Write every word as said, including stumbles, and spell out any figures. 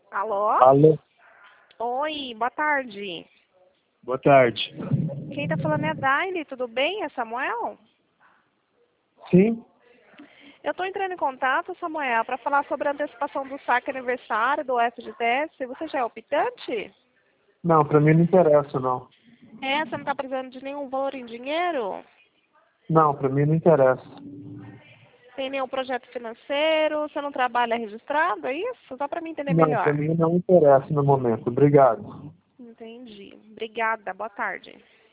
Alô? Alô, Oi, boa tarde. boa tarde. Quem tá falando é a Daile, tudo bem? É Samuel? Sim? Eu tô entrando em contato, Samuel, para falar sobre a antecipação do saque aniversário do F G T S. Você já é optante? Não, pra mim não interessa, não. É, você não tá precisando de nenhum valor em dinheiro? Não, pra mim não interessa. Tem nenhum projeto financeiro? Você não trabalha registrado? É isso? Só para mim entender Não, pra melhor. mim não interessa no momento. Obrigado. Entendi. Obrigada, boa tarde.